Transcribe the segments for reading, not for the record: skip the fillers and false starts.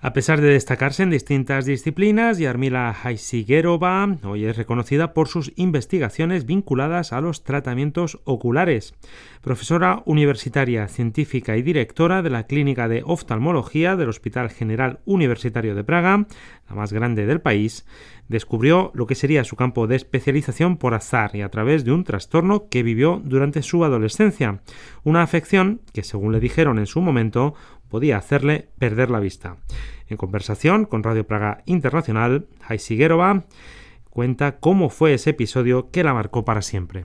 A pesar de destacarse en distintas disciplinas, Jarmila Haysigérova hoy es reconocida por sus investigaciones vinculadas a los tratamientos oculares. Profesora universitaria, científica y directora de la Clínica de Oftalmología del Hospital General Universitario de Praga, la más grande del país, descubrió lo que sería su campo de especialización por azar y a través de un trastorno que vivió durante su adolescencia, una afección que, según le dijeron en su momento, podía hacerle perder la vista. En conversación con Radio Praga Internacional, Haysigérova cuenta cómo fue ese episodio que la marcó para siempre.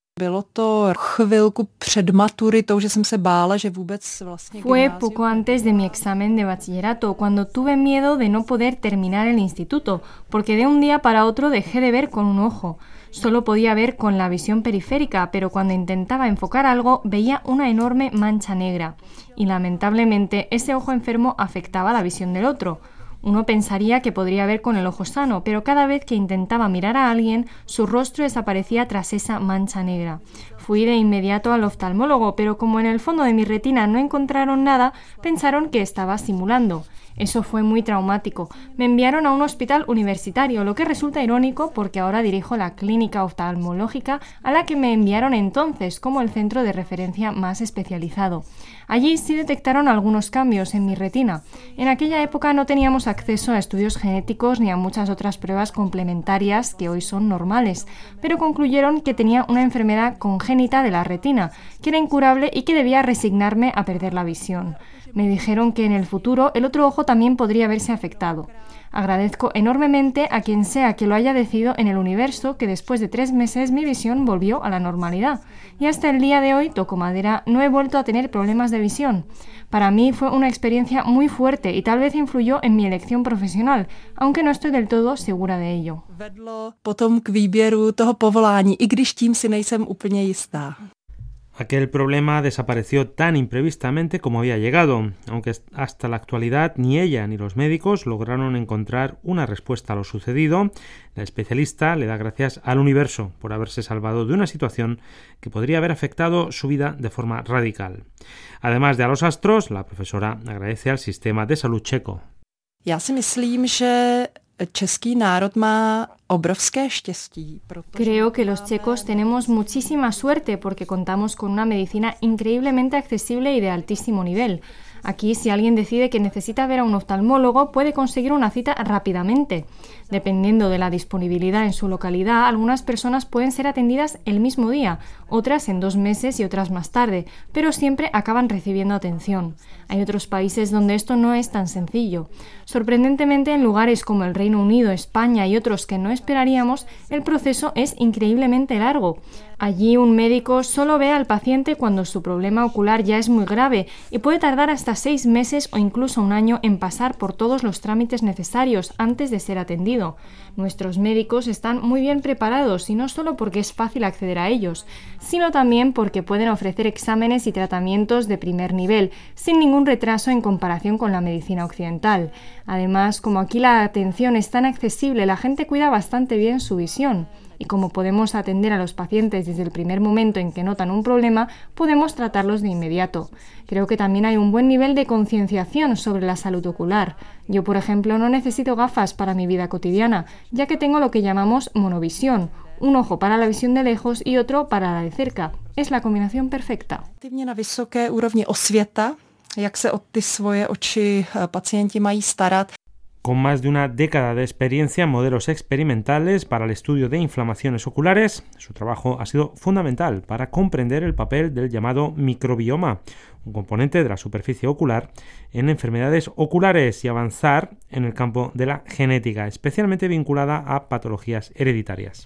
Fue poco antes de mi examen de bachillerato, cuando tuve miedo de no poder terminar el instituto, porque de un día para otro dejé de ver con un ojo. Solo podía ver con la visión periférica, pero cuando intentaba enfocar algo veía una enorme mancha negra. Y lamentablemente ese ojo enfermo afectaba la visión del otro. Uno pensaría que podría ver con el ojo sano, pero cada vez que intentaba mirar a alguien, su rostro desaparecía tras esa mancha negra. Fui de inmediato al oftalmólogo, pero como en el fondo de mi retina no encontraron nada, pensaron que estaba simulando. Eso fue muy traumático. Me enviaron a un hospital universitario, lo que resulta irónico porque ahora dirijo la clínica oftalmológica a la que me enviaron entonces como el centro de referencia más especializado. Allí sí detectaron algunos cambios en mi retina. En aquella época no teníamos acceso a estudios genéticos ni a muchas otras pruebas complementarias que hoy son normales, pero concluyeron que tenía una enfermedad congénita de la retina, que era incurable y que debía resignarme a perder la visión. Me dijeron que en el futuro el otro ojo también podría verse afectado. Agradezco enormemente a quien sea que lo haya decidido en el universo que después de 3 meses mi visión volvió a la normalidad. Y hasta el día de hoy, toco madera, no he vuelto a tener problemas de visión. Para mí fue una experiencia muy fuerte y tal vez influyó en mi elección profesional, aunque no estoy del todo segura de ello. Vedlo potom k výběru toho povolání, i když tím si nejsem úplně jistá. Aquel problema desapareció tan imprevistamente como había llegado, aunque hasta la actualidad ni ella ni los médicos lograron encontrar una respuesta a lo sucedido. La especialista le da gracias al universo por haberse salvado de una situación que podría haber afectado su vida de forma radical. Además de a los astros, la profesora agradece al sistema de salud checo. Já si myslím, že český národ má obrovské štěstí. Creo que los checos tenemos muchísima suerte porque contamos con una medicina increíblemente accesible y de altísimo nivel. Aquí, si alguien decide que necesita ver a un oftalmólogo, puede conseguir una cita rápidamente. Dependiendo de la disponibilidad en su localidad, algunas personas pueden ser atendidas el mismo día, otras en 2 meses y otras más tarde, pero siempre acaban recibiendo atención. Hay otros países donde esto no es tan sencillo. Sorprendentemente, en lugares como el Reino Unido, España y otros que no esperaríamos, el proceso es increíblemente largo. Allí un médico solo ve al paciente cuando su problema ocular ya es muy grave y puede tardar hasta 6 meses o incluso 1 año en pasar por todos los trámites necesarios antes de ser atendido. Nuestros médicos están muy bien preparados y no solo porque es fácil acceder a ellos, sino también porque pueden ofrecer exámenes y tratamientos de primer nivel, sin ningún retraso en comparación con la medicina occidental. Además, como aquí la atención es tan accesible, la gente cuida bastante bien su visión. Y como podemos atender a los pacientes desde el primer momento en que notan un problema, podemos tratarlos de inmediato. Creo que también hay un buen nivel de concienciación sobre la salud ocular. Yo, por ejemplo, no necesito gafas para mi vida cotidiana, ya que tengo lo que llamamos monovisión, un ojo para la visión de lejos y otro para la de cerca. Es la combinación perfecta. Na vysoké úrovni osvěta, jak se o ty svoje oči pacienti mají starat. Con más de una década de experiencia en modelos experimentales para el estudio de inflamaciones oculares, su trabajo ha sido fundamental para comprender el papel del llamado microbioma, un componente de la superficie ocular, en enfermedades oculares y avanzar en el campo de la genética, especialmente vinculada a patologías hereditarias.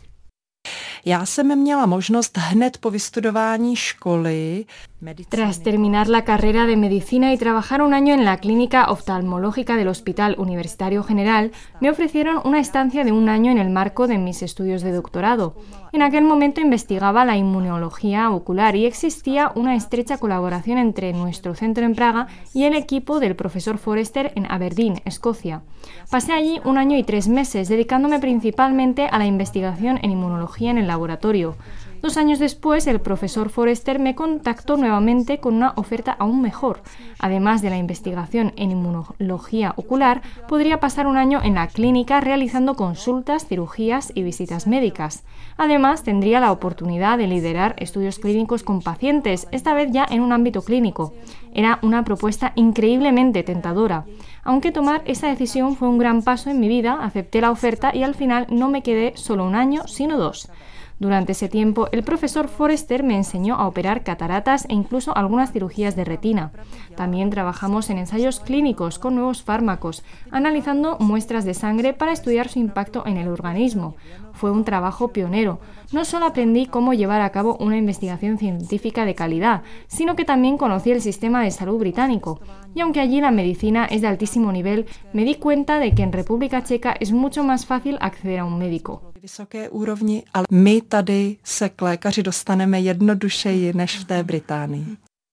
Já jsem měla možnost hned po vystudování školy. Tras terminar la carrera de medicina y trabajar 1 año en la clínica oftalmológica del Hospital Universitario General, me ofrecieron una estancia de 1 año en el marco de mis estudios de doctorado. En aquel momento investigaba la inmunología ocular y existía una estrecha colaboración entre nuestro centro en Praga y el equipo del profesor Forrester en Aberdeen, Escocia. Pasé allí 1 año y 3 meses, dedicándome principalmente a la investigación en inmunología en el laboratorio. 2 años después, el profesor Forrester me contactó nuevamente con una oferta aún mejor. Además de la investigación en inmunología ocular, podría pasar un año en la clínica realizando consultas, cirugías y visitas médicas. Además, tendría la oportunidad de liderar estudios clínicos con pacientes, esta vez ya en un ámbito clínico. Era una propuesta increíblemente tentadora. Aunque tomar esa decisión fue un gran paso en mi vida, acepté la oferta y al final no me quedé solo 1 año, sino 2. Durante ese tiempo, el profesor Forrester me enseñó a operar cataratas e incluso algunas cirugías de retina. También trabajamos en ensayos clínicos con nuevos fármacos, analizando muestras de sangre para estudiar su impacto en el organismo. Fue un trabajo pionero. No solo aprendí cómo llevar a cabo una investigación científica de calidad, sino que también conocí el sistema de salud británico. Y aunque allí la medicina es de altísimo nivel, me di cuenta de que en República Checa es mucho más fácil acceder a un médico. Vysoké úrovni, ale my tady se k lékaři dostaneme jednodušeji než v té Británii.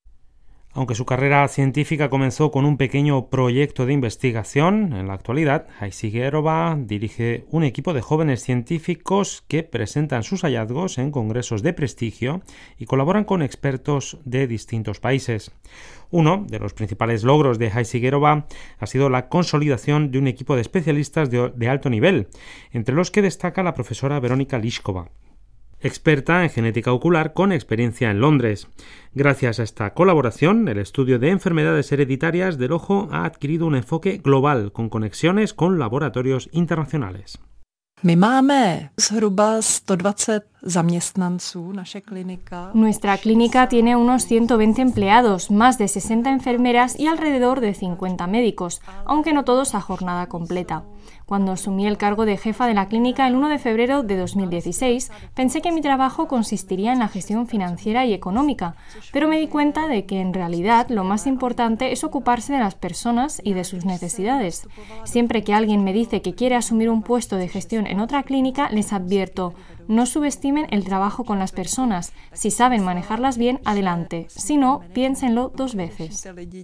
Aunque su carrera científica comenzó con un pequeño proyecto de investigación, en la actualidad, Hajsigerova dirige un equipo de jóvenes científicos que presentan sus hallazgos en congresos de prestigio y colaboran con expertos de distintos países. Uno de los principales logros de Hajsigerova ha sido la consolidación de un equipo de especialistas de alto nivel, entre los que destaca la profesora Verónica Lišková, experta en genética ocular con experiencia en Londres. Gracias a esta colaboración, el estudio de enfermedades hereditarias del ojo ha adquirido un enfoque global con conexiones con laboratorios internacionales. My máme zhruba 120 zaměstnanců, naše klinika. Nuestra clínica tiene unos 120 empleados, más de 60 enfermeras y alrededor de 50 médicos, aunque no todos a jornada completa. Cuando asumí el cargo de jefa de la clínica el 1 de febrero de 2016, pensé que mi trabajo consistiría en la gestión financiera y económica, pero me di cuenta de que en realidad lo más importante es ocuparse de las personas y de sus necesidades. Siempre que alguien me dice que quiere asumir un puesto de gestión en otra clínica, les advierto: no subestimen el trabajo con las personas. Si saben manejarlas bien, adelante. Si no, piénsenlo 2 veces.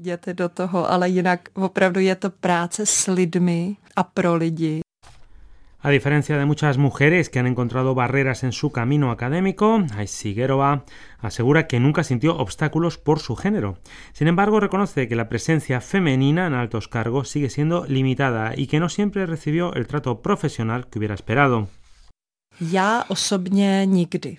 A diferencia de muchas mujeres que han encontrado barreras en su camino académico, Hajsigerova asegura que nunca sintió obstáculos por su género. Sin embargo, reconoce que la presencia femenina en altos cargos sigue siendo limitada y que no siempre recibió el trato profesional que hubiera esperado. Já osobně nikdy.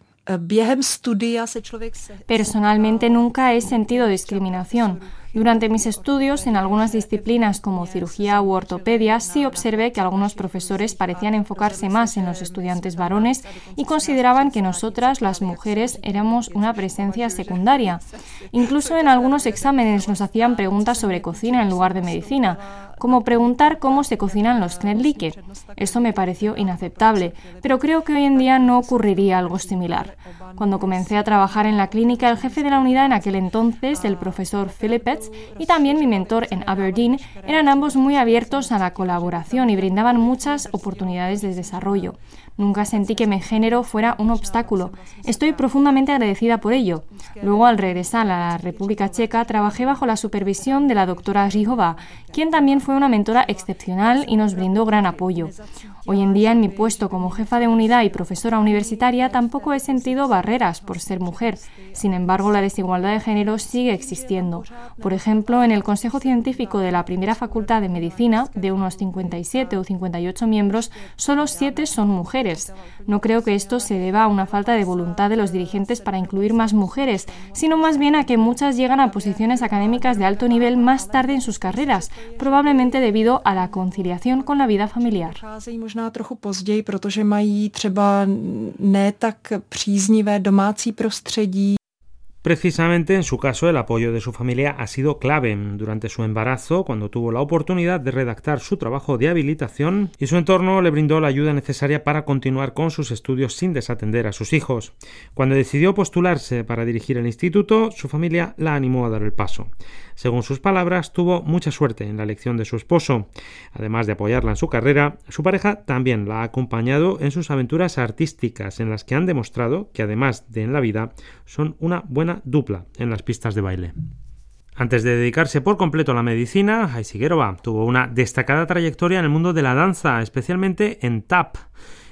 Personalmente nunca he sentido discriminación. Durante mis estudios, en algunas disciplinas como cirugía u ortopedia, sí observé que algunos profesores parecían enfocarse más en los estudiantes varones y consideraban que nosotras, las mujeres, éramos una presencia secundaria. Incluso en algunos exámenes nos hacían preguntas sobre cocina en lugar de medicina, como preguntar cómo se cocinan los knedlíke. Esto me pareció inaceptable, pero creo que hoy en día no ocurriría algo similar. Cuando comencé a trabajar en la clínica, el jefe de la unidad en aquel entonces, el profesor Philippets, y también mi mentor en Aberdeen, eran ambos muy abiertos a la colaboración y brindaban muchas oportunidades de desarrollo. Nunca sentí que mi género fuera un obstáculo. Estoy profundamente agradecida por ello. Luego, al regresar a la República Checa, trabajé bajo la supervisión de la doctora Žihová, quien también fue una mentora excepcional y nos brindó gran apoyo. Hoy en día, en mi puesto como jefa de unidad y profesora universitaria, tampoco he sentido barreras por ser mujer. Sin embargo, la desigualdad de género sigue existiendo. Por ejemplo, en el Consejo Científico de la primera Facultad de Medicina, de unos 57 o 58 miembros, solo 7 son mujeres. No creo que esto se deba a una falta de voluntad de los dirigentes para incluir más mujeres, sino más bien a que muchas llegan a posiciones académicas de alto nivel más tarde en sus carreras, probablemente debido a la conciliación con la vida familiar. Možná trochu později, protože mají třeba ne tak příznivé domácí prostředí. Precisamente en su caso, el apoyo de su familia ha sido clave durante su embarazo, cuando tuvo la oportunidad de redactar su trabajo de habilitación, y su entorno le brindó la ayuda necesaria para continuar con sus estudios sin desatender a sus hijos. Cuando decidió postularse para dirigir el instituto, su familia la animó a dar el paso. Según sus palabras, tuvo mucha suerte en la elección de su esposo. Además de apoyarla en su carrera, su pareja también la ha acompañado en sus aventuras artísticas, en las que han demostrado que, además de en la vida, son una buena dupla en las pistas de baile. Antes de dedicarse por completo a la medicina, Hajsigerova tuvo una destacada trayectoria en el mundo de la danza, especialmente en tap,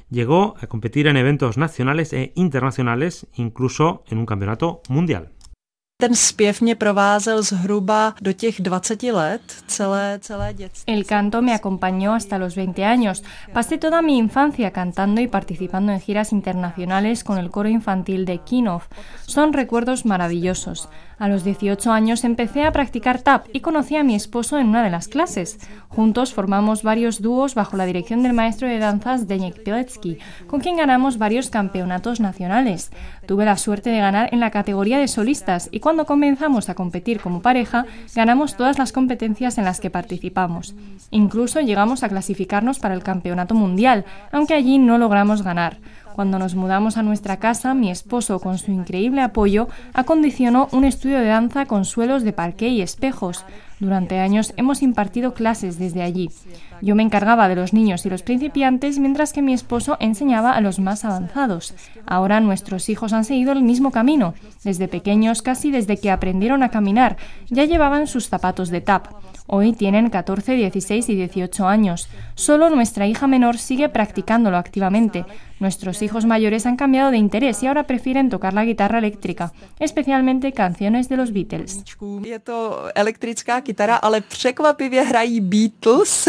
Llegó a competir en eventos nacionales e internacionales, incluso en un campeonato mundial. Ten zpěv mě provázel zhruba do těch 20 let, celé dětství. El canto me acompañó hasta los 20 años. Pasé toda mi infancia cantando y participando en giras internacionales con el coro infantil de Kinov. Son recuerdos maravillosos. A los 18 años empecé a practicar tap y conocí a mi esposo en una de las clases. Juntos formamos varios dúos bajo la dirección del maestro de danzas Zdeněk Pilecki, con quien ganamos varios campeonatos nacionales. Tuve la suerte de ganar en la categoría de solistas y cuando comenzamos a competir como pareja, ganamos todas las competencias en las que participamos. Incluso llegamos a clasificarnos para el campeonato mundial, aunque allí no logramos ganar. Cuando nos mudamos a nuestra casa, mi esposo, con su increíble apoyo, acondicionó un estudio de danza con suelos de parqué y espejos. Durante años hemos impartido clases desde allí. Yo me encargaba de los niños y los principiantes, mientras que mi esposo enseñaba a los más avanzados. Ahora nuestros hijos han seguido el mismo camino. Desde pequeños, casi desde que aprendieron a caminar, ya llevaban sus zapatos de tap. Hoy tienen 14, 16 y 18 años. Solo nuestra hija menor sigue practicándolo activamente. Nuestros hijos mayores han cambiado de interés y ahora prefieren tocar la guitarra eléctrica, especialmente canciones de los Beatles. Je to elektrická kytara, ale překvapivě hrají Beatles.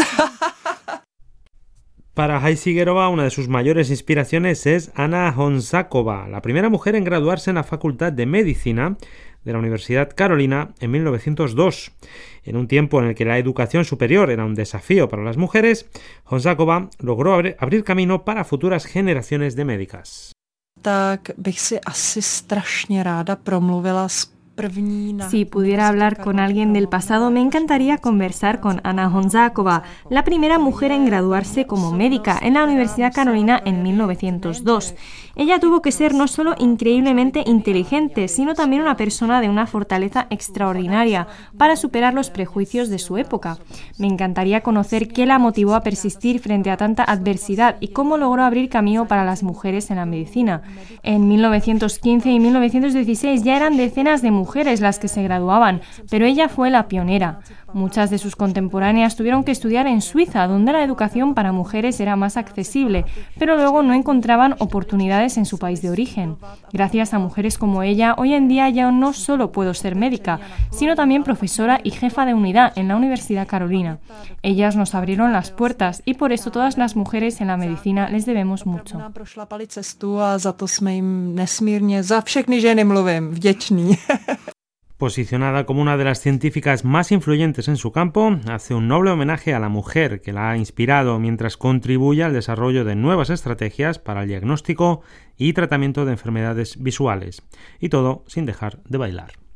Para Heisigérova, una de sus mayores inspiraciones es Anna Honzáková, la primera mujer en graduarse en la Facultad de Medicina de la Universidad Carolina en 1902. En un tiempo en el que la educación superior era un desafío para las mujeres, Honzáková logró abrir camino para futuras generaciones de médicas. Tak bych si asi strašně ráda promluvila Si pudiera hablar con alguien del pasado, me encantaría conversar con Anna Honzáková, la primera mujer en graduarse como médica en la Universidad Carolina en 1902. Ella tuvo que ser no solo increíblemente inteligente, sino también una persona de una fortaleza extraordinaria para superar los prejuicios de su época. Me encantaría conocer qué la motivó a persistir frente a tanta adversidad y cómo logró abrir camino para las mujeres en la medicina. En 1915 y 1916 ya eran decenas de mujeres las que se graduaban, pero ella fue la pionera. Muchas de sus contemporáneas tuvieron que estudiar en Suiza, donde la educación para mujeres era más accesible, pero luego no encontraban oportunidades en su país de origen. Gracias a mujeres como ella, hoy en día ya no solo puedo ser médica, sino también profesora y jefa de unidad en la Universidad Carolina. Ellas nos abrieron las puertas y por eso todas las mujeres en la medicina les debemos mucho. Prošlapali cestu a za to jsme jim nesmírně, za všechny ženy mluvím, vděční. Posicionada como una de las científicas más influyentes en su campo, hace un noble homenaje a la mujer que la ha inspirado mientras contribuye al desarrollo de nuevas estrategias para el diagnóstico y tratamiento de enfermedades visuales. Y todo sin dejar de bailar.